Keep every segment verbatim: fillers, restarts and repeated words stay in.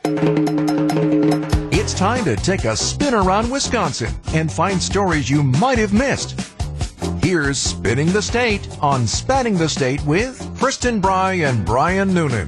It's time to take a spin around Wisconsin and find stories you might have missed. Here's Spinning the State on Spanning the State with Kristen Bry and Brian Noonan.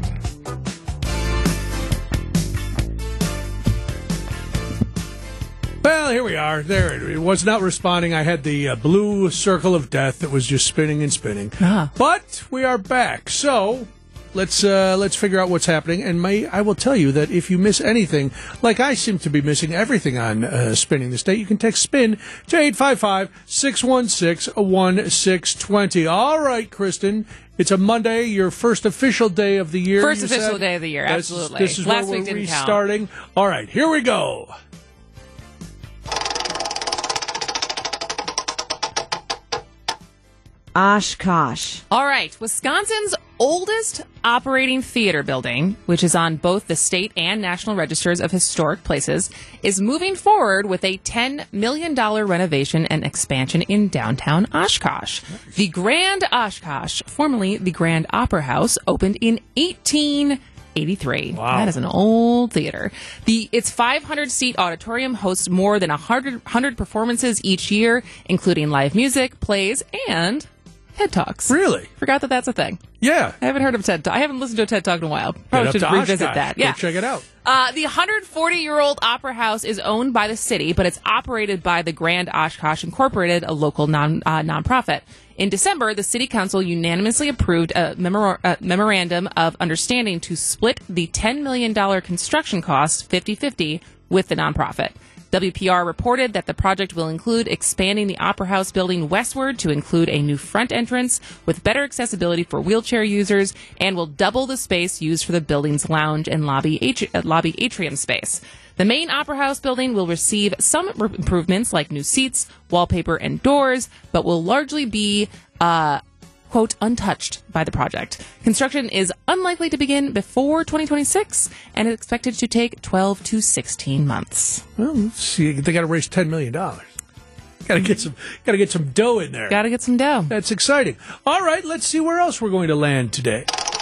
Well, here we are. There it, it was not responding. I had the uh, blue circle of death that was just spinning and spinning. Uh-huh. But we are back. So let's uh, let's figure out what's happening. And may, I will tell you that if you miss anything, like I seem to be missing everything on uh, Spinning the State, you can text SPIN to eight five five, six one six, one six two zero. All right, Kristen. It's a Monday, your first official day of the year. First you official said. day of the year, This- absolutely. This is Last where week we're didn't count. restarting. All right, here we go. Oshkosh. All right. Wisconsin's oldest operating theater building, which is on both the state and national registers of historic places, is moving forward with a ten million dollars renovation and expansion in downtown Oshkosh. The Grand Oshkosh, formerly the Grand Opera House, opened in eighteen eighty-three. Wow. That is an old theater. The its five hundred seat auditorium hosts more than one hundred, one hundred performances each year, including live music, plays, and TED Talks. Really? Forgot that that's a thing. Yeah. I haven't heard of TED Talk. I haven't listened to a TED Talk in a while. Probably Get should up to revisit Oshkosh. that. Go Yeah. check it out. Uh, the one hundred forty year old Opera House is owned by the city, but it's operated by the Grand Oshkosh Incorporated, a local non uh, nonprofit. In December, the City Council unanimously approved a memor- uh, memorandum of understanding to split the ten million dollars construction cost fifty-fifty with the nonprofit. W P R reported that the project will include expanding the Opera House building westward to include a new front entrance with better accessibility for wheelchair users and will double the space used for the building's lounge and lobby, atri- uh, lobby atrium space. The main Opera House building will receive some r- improvements like new seats, wallpaper, and doors, but will largely be uh, quote, untouched by the project. Construction is unlikely to begin before twenty twenty-six and is expected to take twelve to sixteen months. Well, let's see, they got to raise ten million dollars. Got to get some, got to get some dough in there. Got to get some dough. That's exciting. All right, let's see where else we're going to land today.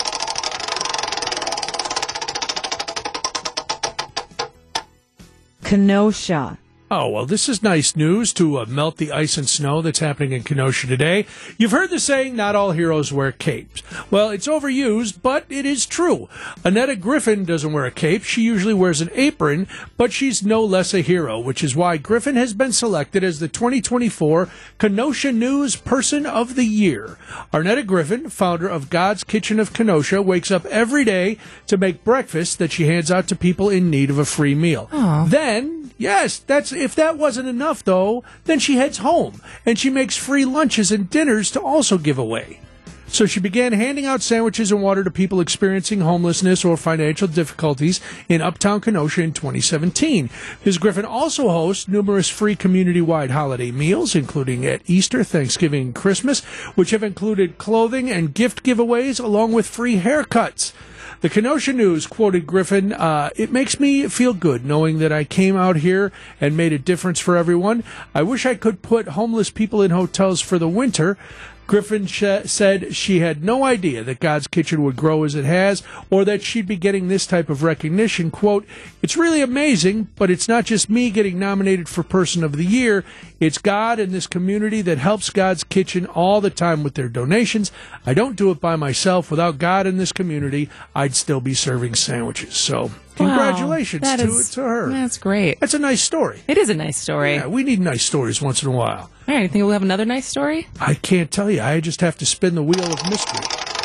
Kenosha. Oh, well, this is nice news to uh, melt the ice and snow that's happening in Kenosha today. You've heard the saying, not all heroes wear capes. Well, it's overused, but it is true. Annetta Griffin doesn't wear a cape. She usually wears an apron, but she's no less a hero, which is why Griffin has been selected as the twenty twenty-four Kenosha News Person of the Year. Arnetta Griffin, founder of God's Kitchen of Kenosha, wakes up every day to make breakfast that she hands out to people in need of a free meal. Aww. Then, yes, that's if that wasn't enough, though, then she heads home, and she makes free lunches and dinners to also give away. So she began handing out sandwiches and water to people experiencing homelessness or financial difficulties in uptown Kenosha in twenty seventeen. Miz Griffin also hosts numerous free community-wide holiday meals, including at Easter, Thanksgiving, and Christmas, which have included clothing and gift giveaways along with free haircuts. The Kenosha News quoted Griffin, uh, "It makes me feel good knowing that I came out here and made a difference for everyone. I wish I could put homeless people in hotels for the winter." Griffin sh- said she had no idea that God's Kitchen would grow as it has, or that she'd be getting this type of recognition. Quote, "It's really amazing, but it's not just me getting nominated for Person of the Year. It's God and this community that helps God's Kitchen all the time with their donations. I don't do it by myself. Without God in this community, I'd still be serving sandwiches." So, congratulations Wow, that to, is- to her. That's great. That's a nice story. It is a nice story. Yeah, we need nice stories once in a while. All right, you think we'll have another nice story? I can't tell you. I just have to spin the wheel of mystery.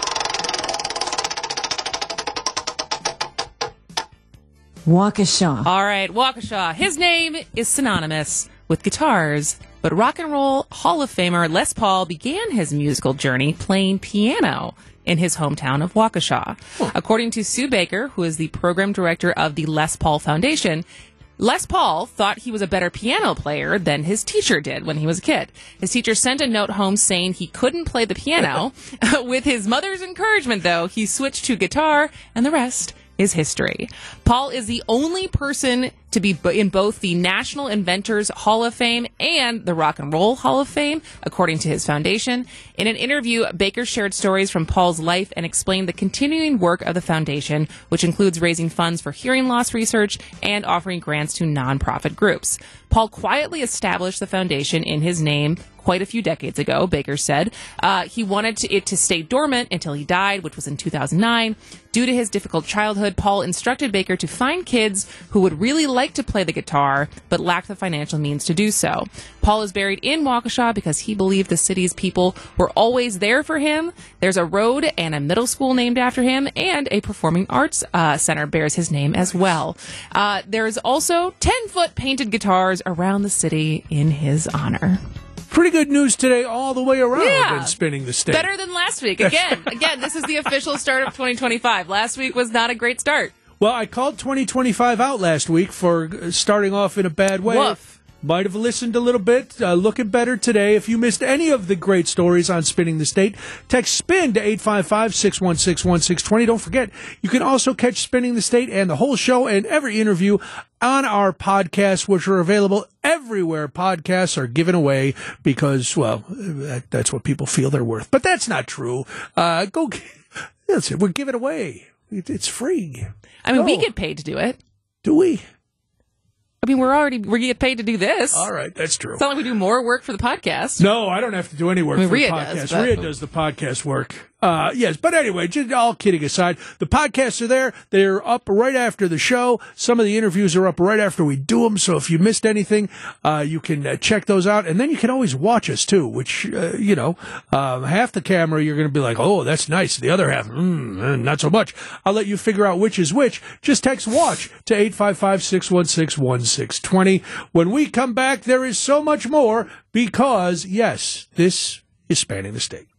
Waukesha. All right, Waukesha. His name is synonymous with guitars, but rock and roll Hall of Famer Les Paul began his musical journey playing piano in his hometown of Waukesha. Huh. According to Sue Baker, who is the program director of the Les Paul Foundation, Les Paul thought he was a better piano player than his teacher did when he was a kid. His teacher sent a note home saying he couldn't play the piano. With his mother's encouragement, though, he switched to guitar, and the rest is history. Paul is the only person to be bo- in both the National Inventors Hall of Fame and the Rock and Roll Hall of Fame, according to his foundation. In an interview, Baker shared stories from Paul's life and explained the continuing work of the foundation, which includes raising funds for hearing loss research and offering grants to nonprofit groups. Paul quietly established the foundation in his name quite a few decades ago, Baker said. Uh, he wanted to, it to stay dormant until he died, which was in two thousand nine. Due to his difficult childhood, Paul instructed Baker to find kids who would really like to play the guitar but lacked the financial means to do so. Paul is buried in Waukesha because he believed the city's people were always there for him. There's a road and a middle school named after him, and a performing arts uh, center bears his name as well. Uh, there's also ten-foot painted guitars around the city in his honor. Pretty good news today all the way around Yeah. in Spinning the State. Better than last week. Again, again, this is the official start of twenty twenty-five. Last week was not a great start. Well, I called twenty twenty-five out last week for starting off in a bad way. Woof. Might have listened a little bit. Uh, looking better today. If you missed any of the great stories on Spinning the State, text SPIN to eight five five, six one six, one six two zero. Don't forget, you can also catch Spinning the State and the whole show and every interview on our podcasts, which are available everywhere podcasts are given away because, well, that, that's what people feel they're worth. But that's not true. Uh, go, that's it. We're giving away. It, it's free. I mean, Go. we get paid to do it. Do we? I mean, we're already, we get paid to do this. All right, that's true. It's not like we do more work for the podcast. No, I don't have to do any work I mean, for Rhea the does, podcast. but- Rhea does the podcast work. Uh, yes, but anyway, just all kidding aside, the podcasts are there. They're up right after the show. Some of the interviews are up right after we do them. So if you missed anything, uh, you can uh, check those out. And then you can always watch us too, which, uh, you know, uh, half the camera, you're going to be like, oh, that's nice. The other half, mm, not so much. I'll let you figure out which is which. Just text WATCH to eight five five, six one six, one six two zero. When we come back, there is so much more because, yes, this is Spanning the State.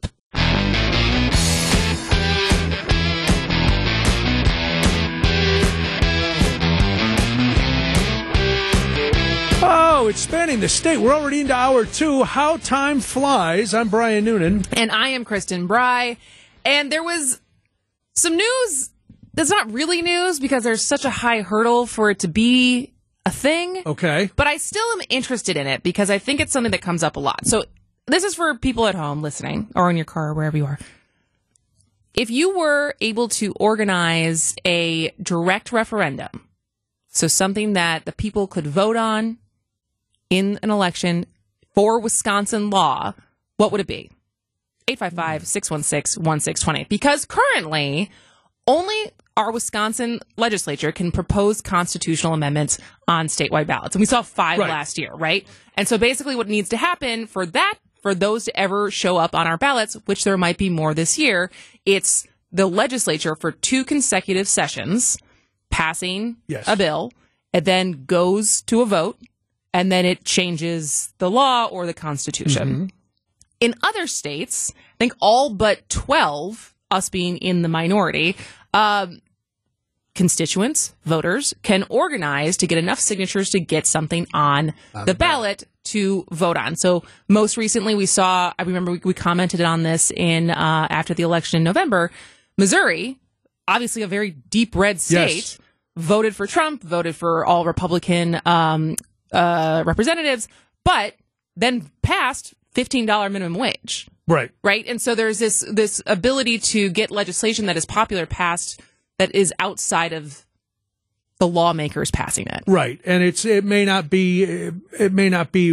Oh, it's Spanning the State. We're already into hour two. How time flies. I'm Brian Noonan. And I am Kristen Bry. And there was some news that's not really news because there's such a high hurdle for it to be a thing. Okay. But I still am interested in it because I think it's something that comes up a lot. So this is for people at home listening or in your car or wherever you are. If you were able to organize a direct referendum, so something that the people could vote on in an election for Wisconsin law, what would it be? eight five five, six one six, one six two zero. Because currently, only our Wisconsin legislature can propose constitutional amendments on statewide ballots. And we saw five Right. last year, right? And so basically what needs to happen for that, for those to ever show up on our ballots, which there might be more this year, it's the legislature for two consecutive sessions passing Yes. a bill. It then goes to a vote, and then it changes the law or the Constitution. Mm-hmm. In other states, I think all but twelve, us being in the minority, um, constituents, voters, can organize to get enough signatures to get something on the ballot to vote on. So most recently we saw, I remember we, we commented on this in uh, after the election in November, Missouri, obviously a very deep red state, Yes. voted for Trump, voted for all Republican um, uh, representatives, but then passed fifteen dollars minimum wage. Right. Right. And so there's this this ability to get legislation that is popular passed that is outside of the lawmakers passing it. Right. And it's it may not be it may not be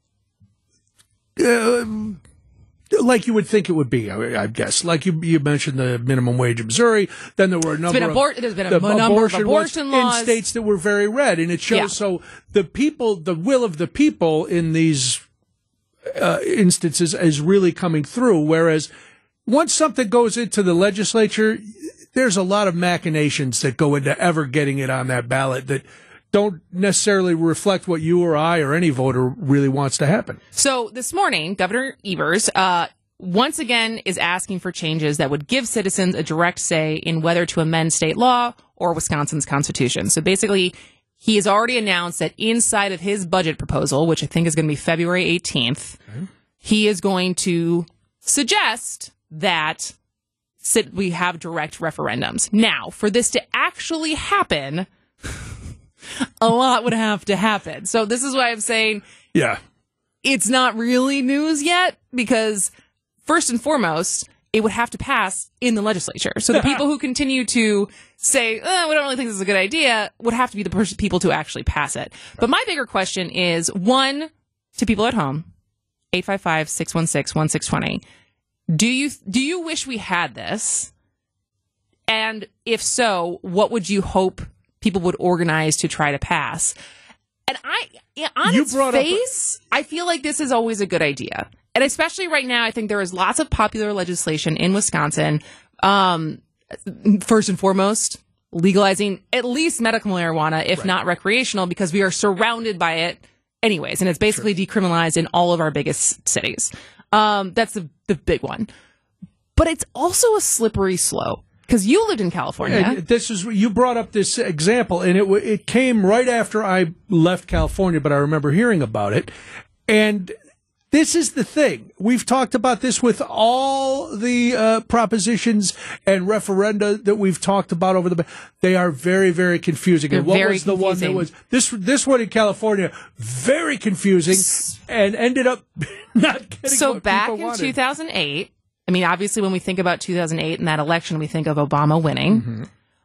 uh, like you would think it would be, I, I guess. Like you you mentioned the minimum wage in Missouri, then there were a number been of abor- there's been a the number of abortion abortion ones laws. in states that were very red, and it shows Yeah. so the people, the will of the people in these uh, instances is really coming through. Whereas once something goes into the legislature, there's a lot of machinations that go into ever getting it on that ballot that don't necessarily reflect what you or I or any voter really wants to happen. So this morning, Governor Evers uh, once again is asking for changes that would give citizens a direct say in whether to amend state law or Wisconsin's constitution. So basically, he has already announced that inside of his budget proposal, which I think is going to be February eighteenth, okay. he is going to suggest that we have direct referendums. Now, for this to actually happen, a lot would have to happen. So this is why I'm saying Yeah. it's not really news yet, because first and foremost, it would have to pass in the legislature. So the people who continue to say, oh, we don't really think this is a good idea, would have to be the pers- people to actually pass it. But my bigger question is, one, to people at home, eight five five, six one six, one six two zero. Do you do you wish we had this? And if so, what would you hope people would organize to try to pass? And I, yeah, on You its brought up a- face, I feel like this is always a good idea. And especially right now, I think there is lots of popular legislation in Wisconsin. Um, first and foremost, legalizing at least medical marijuana, if Right. not recreational, because we are surrounded by it anyways. And it's basically decriminalized in all of our biggest cities. Um, that's the, the big one. But it's also a slippery slope, because you lived in California. And this is you brought up this example, and it w- it came right after I left California, but I remember hearing about it. And this is the thing. We've talked about this with all the uh, propositions and referenda that we've talked about over the. They are very, very confusing. They're and what very was the one that confusing. was this? This one in California, very confusing, and ended up not getting. So what back people in wanted. two thousand eight, I mean, obviously when we think about two thousand eight and that election, we think of Obama winning. Mm-hmm.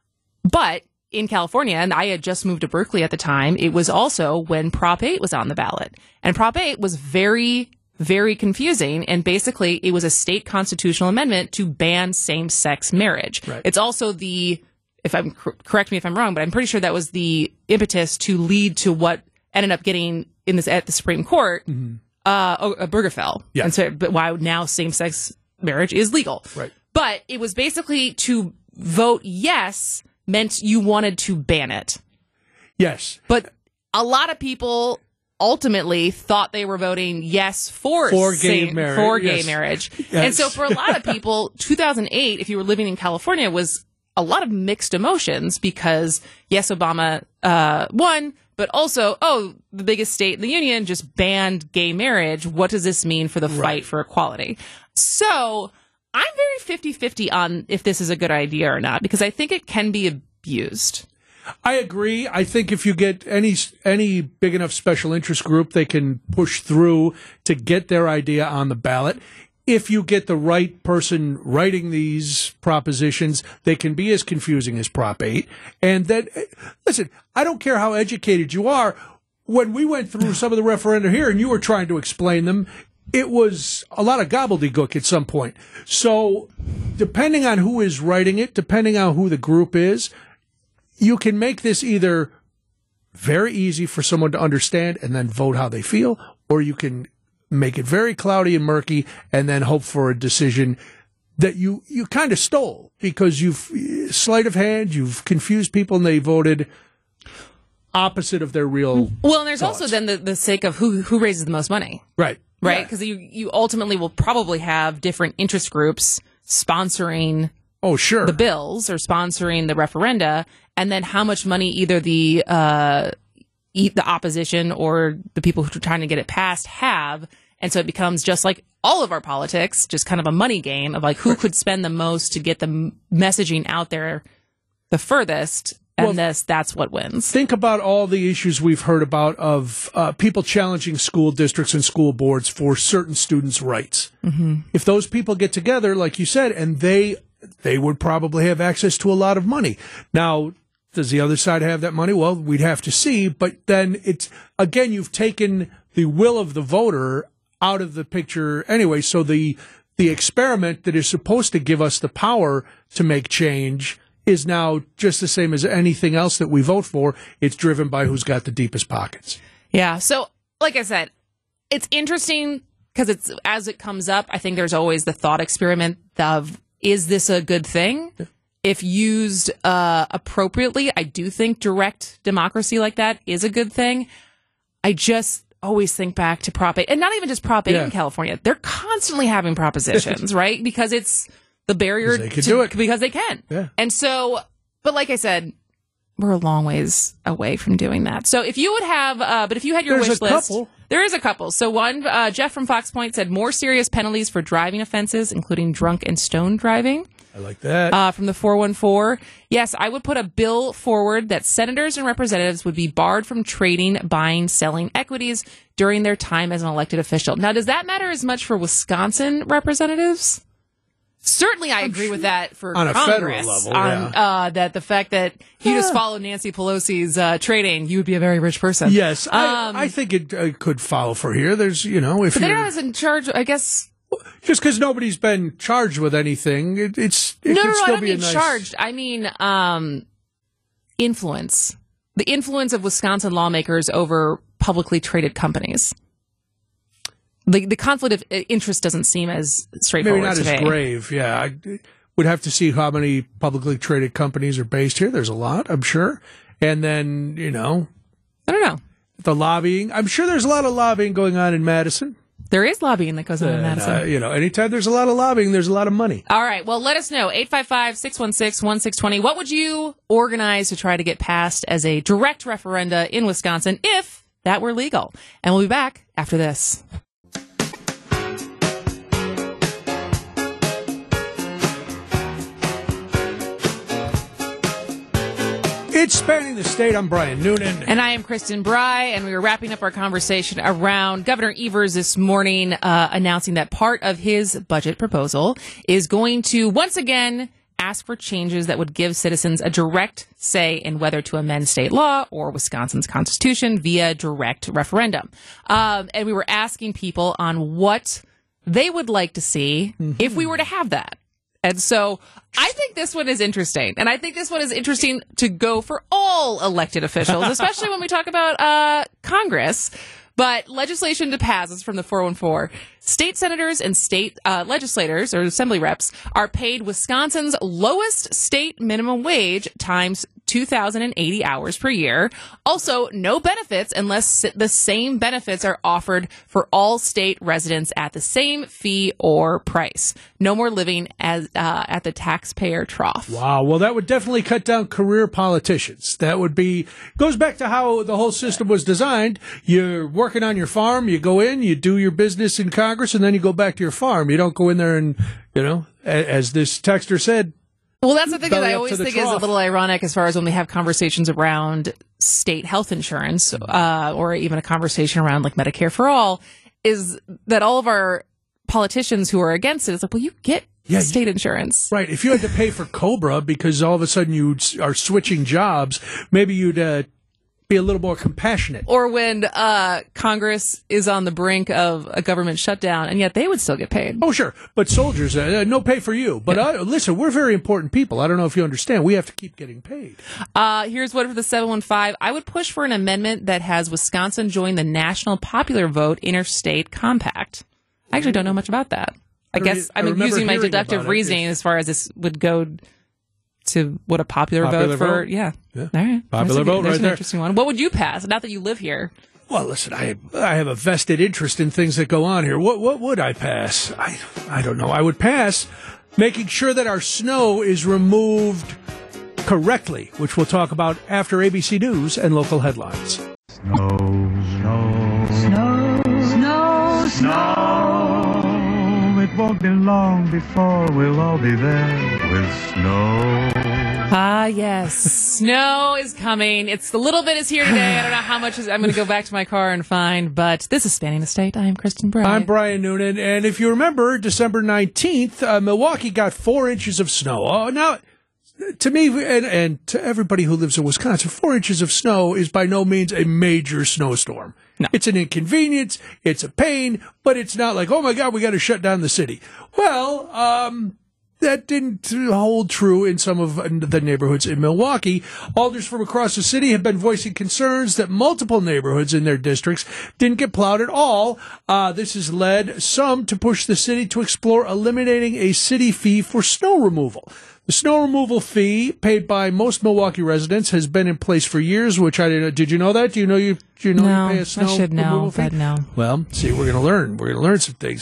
But in California, and I had just moved to Berkeley at the time, it was also when Prop eight was on the ballot. And Prop eight was very, very confusing. And basically, it was a state constitutional amendment to ban same-sex marriage. Right. It's also the, if I'm, correct me if I'm wrong, but I'm pretty sure that was the impetus to lead to what ended up getting in this at the Supreme Court, Mm-hmm. uh, uh, Obergefell. Yeah. And so, but why now same-sex marriage is legal. Right. But it was basically to vote yes meant you wanted to ban it. Yes. But a lot of people ultimately thought they were voting yes for For gay same- marriage, for gay yes. marriage. Yes. And so for a lot of people, two thousand eight, if you were living in California, was a lot of mixed emotions, because yes, Obama uh, won, but also, oh, the biggest state in the union just banned gay marriage. What does this mean for the fight Right. for equality? So I'm very fifty-fifty on if this is a good idea or not, because I think it can be abused. I agree. I think if you get any any big enough special interest group, they can push through to get their idea on the ballot. If you get the right person writing these propositions, they can be as confusing as Prop eight. And then, listen, I don't care how educated you are. When we went through some of the referenda here and you were trying to explain them, it was a lot of gobbledygook at some point. So depending on who is writing it, depending on who the group is, you can make this either very easy for someone to understand and then vote how they feel, or you can make it very cloudy and murky and then hope for a decision that you, you kind of stole because you've sleight of hand, you've confused people and they voted opposite of their real. Well, and there's thoughts. also then the, the sake of who who raises the most money. Right. Right? Yeah. Because you, you ultimately will probably have different interest groups sponsoring Oh, sure. the bills or sponsoring the referenda, and then how much money either the uh, e- the opposition or the people who are trying to get it passed have. And so it becomes just like all of our politics, just kind of a money game of like who could spend the most to get the m- messaging out there the furthest. And Well, this, that's what wins. Think about all the issues we've heard about of uh, people challenging school districts and school boards for certain students' rights. Mm-hmm. If those people get together, like you said, and they they would probably have access to a lot of money. Now, does the other side have that money? Well, we'd have to see. But then it's again, you've taken the will of the voter out of the picture anyway. So the the experiment that is supposed to give us the power to make change is now just the same as anything else that we vote for. It's driven by who's got the deepest pockets. Yeah. So, like I said, it's interesting because it's as it comes up, I think there's always the thought experiment of, is this a good thing? Yeah. If used uh, appropriately, I do think direct democracy like that is a good thing. I just always think back to Prop eight, and not even just Prop eight yeah. in California. They're constantly having propositions, right? Because it's the barrier they can to, do it. because they can. Yeah. And so, but like I said, we're a long ways away from doing that. So if you would have, uh, but if you had your There's wish a list, couple. there is a couple. So one, uh, Jeff from Fox Point said more serious penalties for driving offenses, including drunk and stoned driving. I like that. Uh, from the four one four, yes, I would put a bill forward that senators and representatives would be barred from trading, buying, selling equities during their time as an elected official. Now, does that matter as much for Wisconsin representatives? Certainly, I agree with that for on a Congress. federal level, on, yeah. uh, that the fact that you Yeah. just follow Nancy Pelosi's uh, trading, you would be a very rich person. Yes, Um, I, I think it uh, could follow for here. There's, you know, if But they're you're, not as in charge, I guess. just because nobody's been charged with anything, it, it's it No, could no, no, still I don't be a mean nice. charged. I mean um, influence. The influence of Wisconsin lawmakers over publicly traded companies. The the conflict of interest doesn't seem as straightforward Maybe not today. as grave. Yeah, I would have to see how many publicly traded companies are based here. There's a lot, I'm sure. And then, you know, I don't know. the lobbying. I'm sure there's a lot of lobbying going on in Madison. There is lobbying that goes on in And, Madison. uh, you know, anytime there's a lot of lobbying, there's a lot of money. All right. Well, let us know. eight five five, six one six, one six two zero. What would you organize to try to get passed as a direct referenda in Wisconsin if that were legal? And we'll be back after this. It's Spanning the State. I'm Brian Noonan. And I am Kristen Bry, and we were wrapping up our conversation around Governor Evers this morning uh, announcing that part of his budget proposal is going to once again ask for changes that would give citizens a direct say in whether to amend state law or Wisconsin's constitution via direct referendum. Um, and we were asking people on what they would like to see mm-hmm. if we were to have that. And so I think this one is interesting. And I think this one is interesting to go for all elected officials, especially when we talk about uh, Congress. But legislation to pass is from the four one four. State senators and state uh, legislators or assembly reps are paid Wisconsin's lowest state minimum wage times two thousand eighty hours per year. Also, no benefits unless the same benefits are offered for all state residents at the same fee or price. No more living as uh, at the taxpayer trough. Wow. Well, that would definitely cut down career politicians. That would be, goes back to how the whole system was designed. You're working on your farm, you go in, you do your business in Congress, and then you go back to your farm. You don't go in there and, you know, as this texter said, well, that's the thing that belly I up always to the think is a trough. little ironic as far as when we have conversations around state health insurance, uh, or even a conversation around like Medicare for all, is that all of our politicians who are against it is like, well, you get Yeah, state insurance. Right. If you had to pay for Cobra because all of a sudden you are switching jobs, maybe you'd uh, be a little more compassionate. Or when uh, Congress is on the brink of a government shutdown, and yet they would still get paid. Oh, sure. But soldiers, uh, no pay for you. But uh, listen, we're very important people. I don't know if you understand. We have to keep getting paid. Uh, here's one for the seven one five. I would push for an amendment that has Wisconsin join the National Popular Vote Interstate Compact. I actually don't know much about that. I, I guess I I'm remember using my hearing deductive about it. reasoning as far as this would go to what a popular, Popular vote for. vote? Yeah. Yeah. All right. Popular There's a- vote there's right an there. interesting one. What would you pass? Not that you live here. Well, listen, I I have a vested interest in things that go on here. What what would I pass? I I don't know. I would pass making sure that our snow is removed correctly, which we'll talk about after A B C News and local headlines. Snow, snow, snow, snow, snow. It won't be long before we'll all be there with snow. Ah, yes. Snow is coming. It's the little bit is here today. I don't know how much is, I'm going to go back to my car and find, but this is Spanning the State. I am Kristen Bry. I'm Brian Noonan, and if you remember, December nineteenth, uh, Milwaukee got four inches of snow. Oh, now, to me, and, and to everybody who lives in Wisconsin, four inches of snow is by no means a major snowstorm. No. It's an inconvenience, it's a pain, but it's not like, oh my God, we got to shut down the city. Well, um... that didn't hold true in some of the neighborhoods in Milwaukee. Alders from across the city have been voicing concerns that multiple neighborhoods in their districts didn't get plowed at all. Uh, this has led some to push the city to explore eliminating a city fee for snow removal. The snow removal fee paid by most Milwaukee residents has been in place for years, which I didn't know. Did you know that? Do you know you, do you know No, you pay a snow I should know, removal fee? but no. Well, see, we're going to learn. We're going to learn some things here.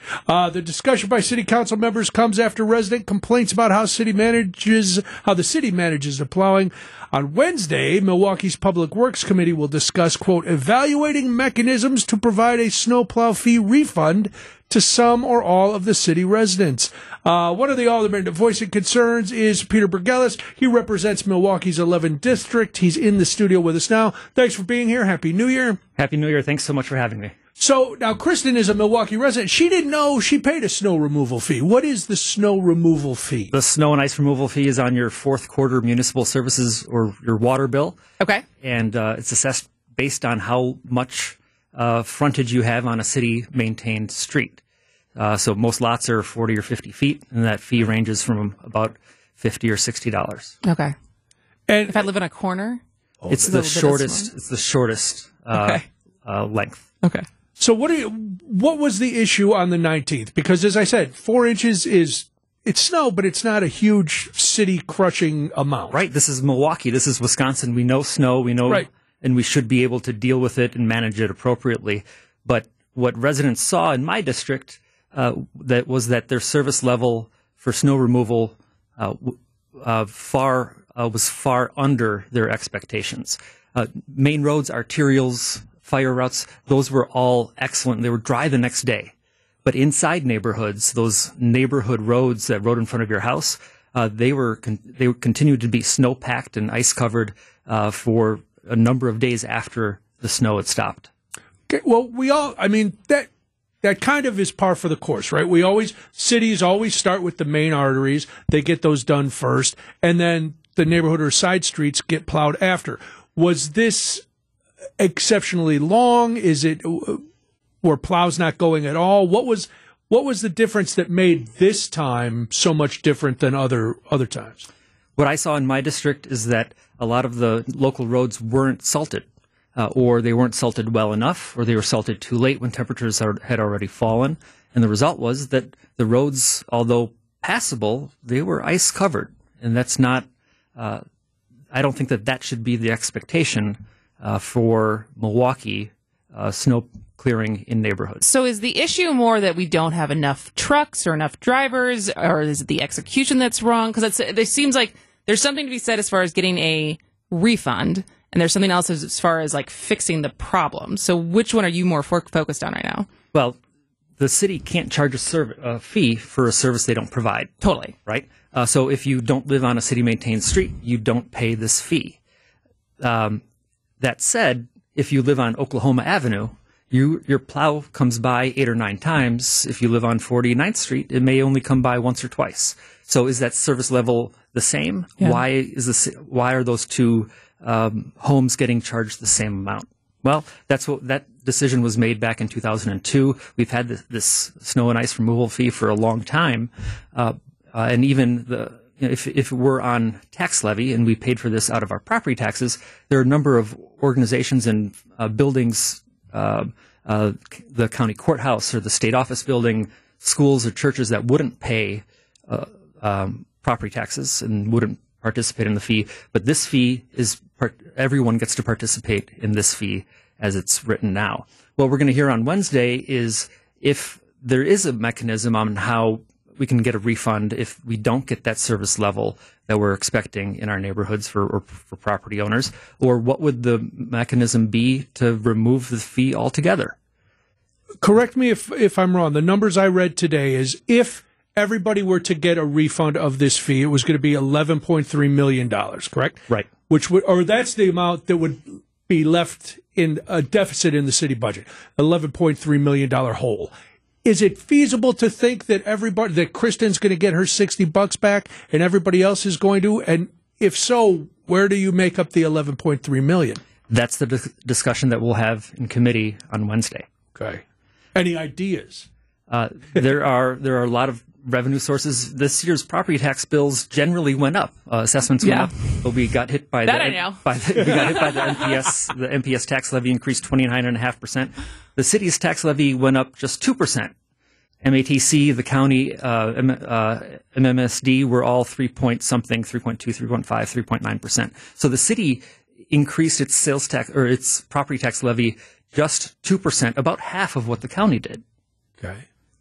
Uh, the discussion by city council members comes after resident complaints about how city manages how the city manages the plowing. On Wednesday, Milwaukee's Public Works Committee will discuss, quote, evaluating mechanisms to provide a snowplow fee refund to some or all of the city residents. Uh, one of the aldermen voicing concerns is Peter Bergelis. He represents Milwaukee's eleventh District. He's in the studio with us now. Thanks for being here. Happy New Year. Happy New Year. Thanks so much for having me. So now Kristen is a Milwaukee resident. She didn't know she paid a snow removal fee. What is the snow removal fee? The snow and ice removal fee is on your fourth quarter municipal services or your water bill. Okay. And uh, it's assessed based on how much uh, frontage you have on a city-maintained street. Uh, so most lots are forty or fifty feet, and that fee ranges from about fifty or sixty dollars. Okay. And If I live in a corner? It's a the little bit of shortest. snow. It's the shortest uh, Okay. uh, length. Okay. so what do you, what was the issue on the nineteenth? Because as I said, four inches is, it's snow, but it's not a huge city-crushing amount. Right. This is Milwaukee. This is Wisconsin. We know snow. We know, Right. and we should be able to deal with it and manage it appropriately. But what residents saw in my district uh, that was that their service level for snow removal uh, w- uh, far uh, was far under their expectations. Uh, main roads, arterials, fire routes, those were all excellent. They were dry the next day. But inside neighborhoods, those neighborhood roads that rode in front of your house, uh, they were con- they were continued to be snow packed and ice covered uh, for a number of days after the snow had stopped. Okay, well, we all, I mean, that that kind of is par for the course, right? We always, cities always start with the main arteries. They get those done first, and then the neighborhood or side streets get plowed after. Was this exceptionally long? Is it, were plows not going at all? What was what was the difference that made this time so much different than other other times? What I saw in my district is that a lot of the local roads weren't salted, uh, or they weren't salted well enough, or they were salted too late when temperatures are, had already fallen. And the result was that the roads, although passable, they were ice covered. And that's not, uh, I don't think that that should be the expectation uh, for Milwaukee uh, snow clearing in neighborhoods. So is the issue more that we don't have enough trucks or enough drivers, or is it the execution that's wrong? Because it seems like there's something to be said as far as getting a refund, and there's something else as far as like fixing the problem. So which one are you more fo- focused on right now? Well, the city can't charge a serv- a fee for a service they don't provide. Totally. Right? Uh, so if you don't live on a city-maintained street, you don't pay this fee. Um, that said, if you live on Oklahoma Avenue, you, your plow comes by eight or nine times. If you live on forty-ninth Street, it may only come by once or twice. So is that service level the same? Yeah. Why is this? Why are those two um, homes getting charged the same amount? Well, that's what that decision was made back in two thousand two. We've had this, this snow and ice removal fee for a long time, uh, uh, and even the you know, if if we're on tax levy and we paid for this out of our property taxes, there are a number of organizations and uh, buildings. Uh, uh, the county courthouse or the state office building, schools or churches that wouldn't pay uh, um, property taxes and wouldn't participate in the fee. But this fee is part- everyone gets to participate in this fee as it's written now. What we're going to hear on Wednesday is if there is a mechanism on how we can get a refund if we don't get that service level that we're expecting in our neighborhoods for or for property owners, or what would the mechanism be to remove the fee altogether? Correct me if if I'm wrong. The numbers I read today is if everybody were to get a refund of this fee, it was going to be eleven point three million dollars, correct? Right. Which would, or that's the amount that would be left in a deficit in the city budget, eleven point three million dollars hole. Is it feasible to think that everybody, that Kristen's going to get her sixty bucks back and everybody else is going to? And if so, where do you make up the eleven point three million dollars? That's the dis- discussion that we'll have in committee on Wednesday. Okay. Any ideas? Uh, there are there are a lot of revenue sources. This year's property tax bills generally went up. Uh, assessments went Yeah. up, but we got hit by That the I know. by the, we got hit by the N P S. The N P S tax levy increased twenty nine and a half percent. The city's tax levy went up just two percent. M A T C, the county, uh, M- uh, M M S D were all three point something, three point two, three point five, three point nine percent. So the city increased its sales tax or its property tax levy just two percent, about half of what the county did. Okay.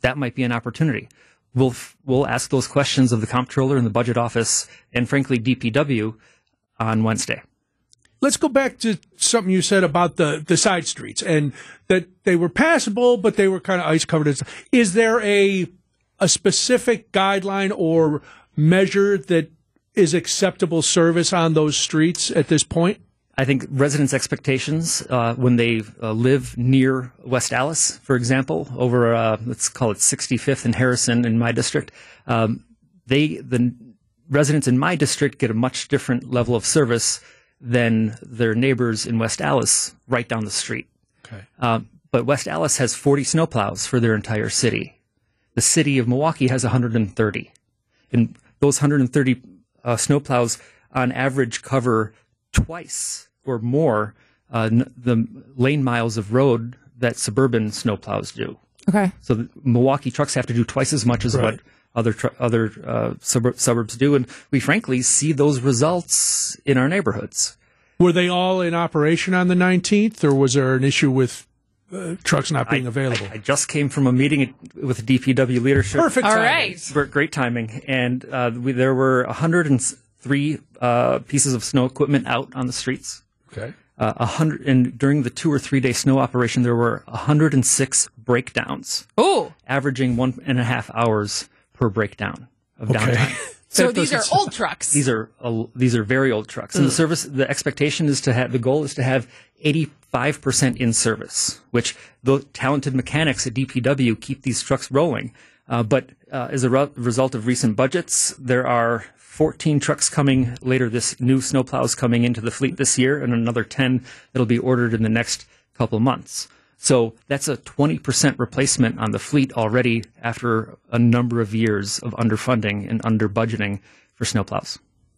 that might be an opportunity. We'll we'll ask those questions of the comptroller and the budget office, and frankly D P W, on Wednesday. Let's go back to something you said about the, the side streets and that they were passable, but they were kind of ice covered. Is there a a specific guideline or measure that is acceptable service on those streets at this point? I think residents' expectations uh, when they uh, live near West Allis, for example, over uh, let's call it sixty-fifth and Harrison in my district, um, they the residents in my district get a much different level of service than their neighbors in West Allis right down the street. Okay. Uh, but West Allis has forty snowplows for their entire city. The city of Milwaukee has one hundred thirty. And those one hundred thirty uh, snowplows on average cover twice or more uh, n- the lane miles of road that suburban snowplows do. Okay. So the Milwaukee trucks have to do twice as much as Right. what other tr- other uh, sub- suburbs do, and we frankly see those results in our neighborhoods. Were they all in operation on the nineteenth, or was there an issue with uh, trucks not being I, available? I, I just came from a meeting with D P W leadership. Perfect All timing. right. Great, great timing, and uh, we, there were one hundred three uh, pieces of snow equipment out on the streets. Okay. Uh, a hundred, and during the two or three day snow operation, there were one hundred six breakdowns, Ooh. averaging one and a half hours per breakdown of Okay. downtime. So That these are doesn't- old trucks. These are uh, these are very old trucks, and the service, the expectation is to have, the goal is to have eighty-five percent in service, which the talented mechanics at D P W keep these trucks rolling. Uh, but uh, as a re- result of recent budgets, there are fourteen trucks coming later this new snowplows coming into the fleet this year, and another ten that'll be ordered in the next couple of months. So that's a twenty percent replacement on the fleet already after a number of years of underfunding and under budgeting for snowplows.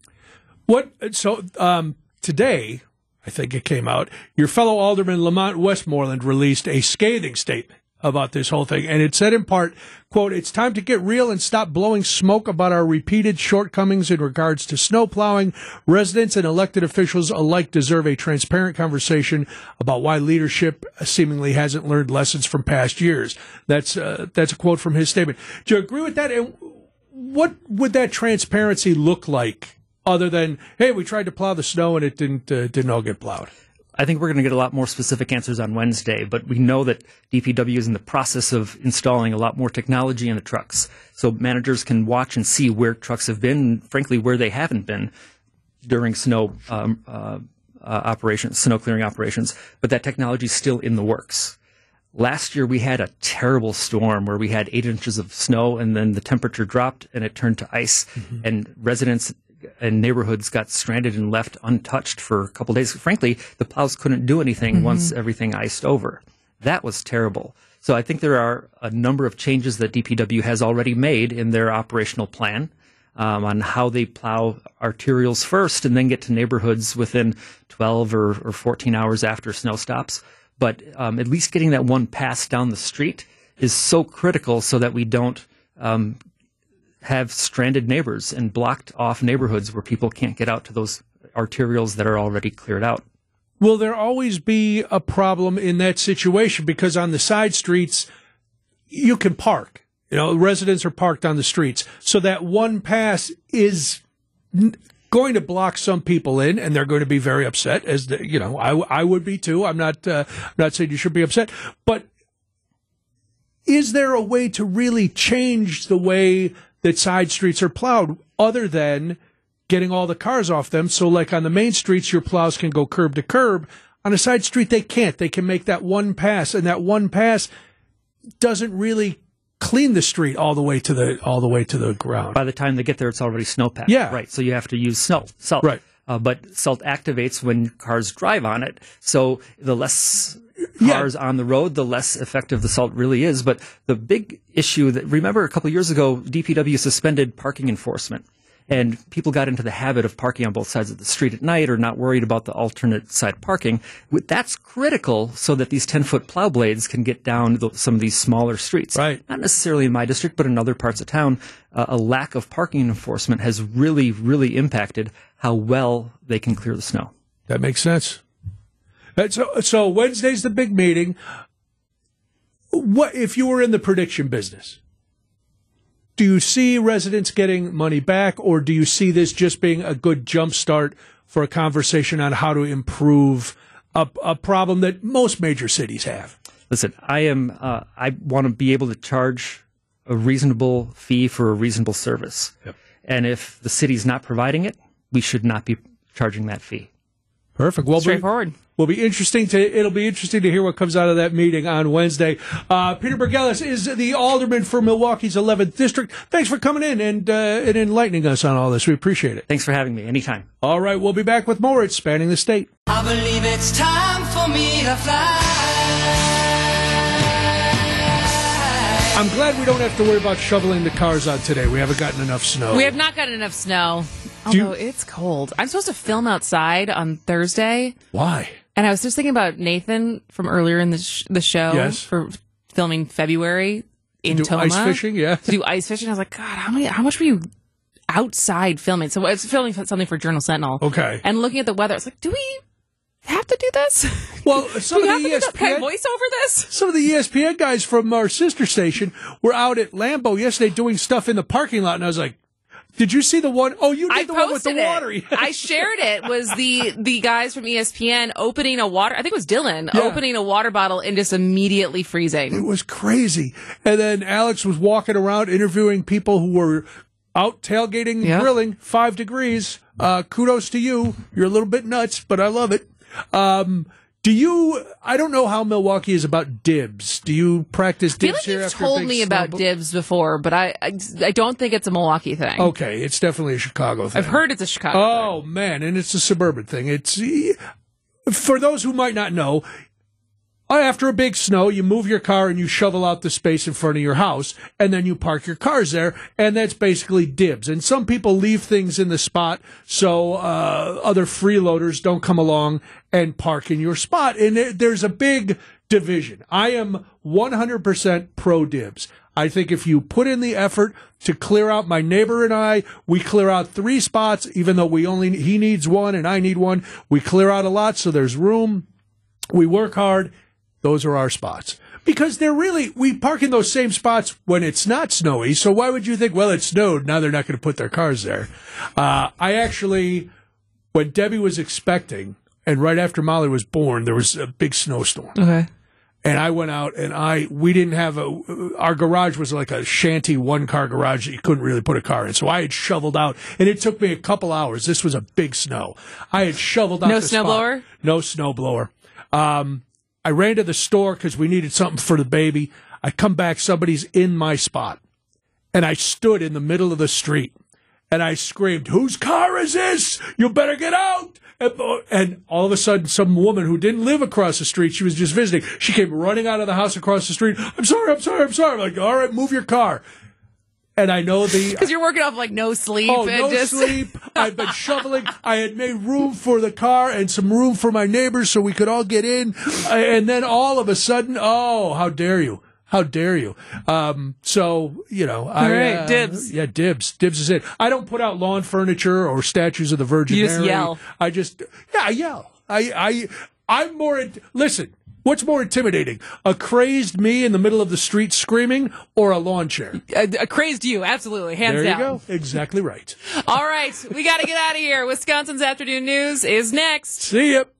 What? So um, today, I think it came out, your fellow alderman Lamont Westmoreland released a scathing statement about this whole thing, and it said in part, quote, "It's time to get real and stop blowing smoke about our repeated shortcomings in regards to snow plowing. Residents and elected officials alike deserve a transparent conversation about why leadership seemingly hasn't learned lessons from past years." That's uh, that's a quote from his statement. Do you agree with that? And what would that transparency look like, other than, hey, we tried to plow the snow and it didn't uh, didn't all get plowed? I think we're going to get a lot more specific answers on Wednesday, but we know that D P W is in the process of installing a lot more technology in the trucks, so managers can watch and see where trucks have been, and frankly, where they haven't been during snow um, uh, uh, operations, snow clearing operations. But that technology is still in the works. Last year, we had a terrible storm where we had eight inches of snow, and then the temperature dropped and it turned to ice, mm-hmm. and residents and neighborhoods got stranded and left untouched for a couple of days. Frankly, the plows couldn't do anything mm-hmm. once everything iced over. That was terrible. So I think there are a number of changes that D P W has already made in their operational plan um, on how they plow arterials first and then get to neighborhoods within twelve or, or fourteen hours after snow stops. But um, at least getting that one pass down the street is so critical so that we don't um, have stranded neighbors and blocked off neighborhoods where people can't get out to those arterials that are already cleared out. Will there always be a problem in that situation? Because on the side streets, you can park. You know, residents are parked on the streets. So that one pass is n- going to block some people in, and they're going to be very upset, as the, you know, I, I would be too. I'm not, uh, I'm not saying you should be upset. But is there a way to really change the way that side streets are plowed, other than getting all the cars off them? So like on the main streets, your plows can go curb to curb. On a side street, they can't. They can make that one pass, and that one pass doesn't really clean the street all the way to the all the way to the ground. By the time they get there, it's already snowpacked. Yeah. Right. So you have to use salt. Salt. Right. Uh, but salt activates when cars drive on it. So the less cars yeah. on the road, the less effective the salt really is. But the big issue that, remember a couple of years ago, D P W suspended parking enforcement. And people got into the habit of parking on both sides of the street at night or not worried about the alternate side parking. That's critical so that these ten-foot plow blades can get down the, some of these smaller streets. Right. Not necessarily in my district, but in other parts of town. Uh, a lack of parking enforcement has really, really impacted how well they can clear the snow. That makes sense. So, so Wednesday's the big meeting. what if you were in the prediction business? Do you see residents getting money back, or do you see this just being a good jumpstart for a conversation on how to improve a, a problem that most major cities have? Listen, I am. Uh, I want to be able to charge a reasonable fee for a reasonable service. Yep. And if the city's not providing it, we should not be charging that fee. Perfect. Well, Straightforward. Will be interesting to. It'll be interesting to hear what comes out of that meeting on Wednesday. Uh, Peter Bergelis is the alderman for Milwaukee's eleventh district. Thanks for coming in and uh, and enlightening us on all this. We appreciate it. Thanks for having me. Anytime. All right, we'll be back with more. It's Spanning the State. I believe it's time for me to fly. I'm glad we don't have to worry about shoveling the cars out today. We haven't gotten enough snow. We have not gotten enough snow. Do you- Although it's cold. I'm supposed to film outside on Thursday. Why? And I was just thinking about Nathan from earlier in the, sh- the show Yes. for filming February in Do Toma. ice fishing? Yeah. To do ice fishing. I was like, God, how many? How much were you outside filming? So I was filming something for Journal Sentinel. Okay. And looking at the weather, I was like, do we have to do this? Well, do some we of have the to do that? Can I E S P N voice over this? some of the E S P N guys from our sister station were out at Lambeau yesterday doing stuff in the parking lot, and I was like, "Did you see the one? Oh, you did I the one with the posted water." it. I shared it. Was the the guys from E S P N opening a water? I think it was Dylan Yeah. opening a water bottle and just immediately freezing. It was crazy. And then Alex was walking around interviewing people who were out tailgating, Yeah. grilling, five degrees. Uh, kudos to you. You're a little bit nuts, but I love it. Um, do you, I don't know how Milwaukee is about dibs. Do you practice I feel dibs like here you've after a told big me about snowball? dibs before, but I, I I don't think it's a Milwaukee thing. Okay, it's definitely a Chicago thing. I've heard it's a Chicago Oh, thing. man, and it's a suburban thing. It's, for those who might not know, after a big snow, you move your car and you shovel out the space in front of your house, and then you park your cars there, and that's basically dibs. And some people leave things in the spot so uh, other freeloaders don't come along and park in your spot. And there- there's a big division. I am one hundred percent pro dibs. I think if you put in the effort to clear out, my neighbor and I, we clear out three spots, even though we only, he needs one and I need one. We clear out a lot so there's room. We work hard. Those are our spots. Because they're really, we park in those same spots when it's not snowy. So why would you think, well, it snowed, now they're not going to put their cars there? Uh, I actually, when Debbie was expecting, and right after Molly was born, there was a big snowstorm. Okay. And I went out and I, we didn't have a, our garage was like a shanty one car garage that you couldn't really put a car in. So I had shoveled out and it took me a couple hours. This was a big snow. I had shoveled out No the spot. snowblower? No snowblower. Um, I ran to the store because we needed something for the baby. I come back, somebody's in my spot. And I stood in the middle of the street and I screamed, "Whose car is this? You better get out." And, and all of a sudden, some woman who didn't live across the street, she was just visiting, she came running out of the house across the street. "I'm sorry, I'm sorry, I'm sorry." I'm like, "All right, move your car." And I know the... Because you're working off like no sleep. Oh, and no just... sleep. I've been shoveling. I had made room for the car and some room for my neighbors so we could all get in. And then all of a sudden, oh, how dare you? How dare you? Um, so, you know. I, All right, uh, dibs. Yeah, dibs. Dibs is it. I don't put out lawn furniture or statues of the Virgin You just Mary. yell. I just, yeah, I yell. I, I, I'm more, in- listen. What's more intimidating, a crazed me in the middle of the street screaming, or a lawn chair? Uh, uh, crazed you, absolutely, hands There you down. go. Exactly right. All right, we got to get out of here. Wisconsin's Afternoon News is next. See ya.